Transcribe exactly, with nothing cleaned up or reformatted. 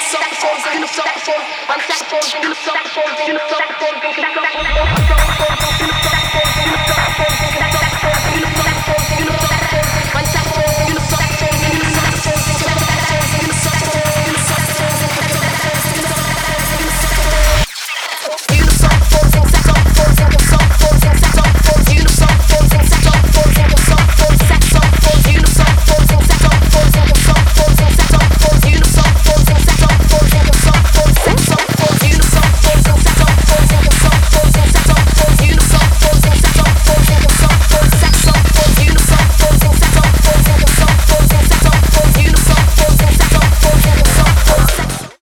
saxophone, on saxophone, in the saxophone, in the saxophone, in the saxophone, in the saxophone, in the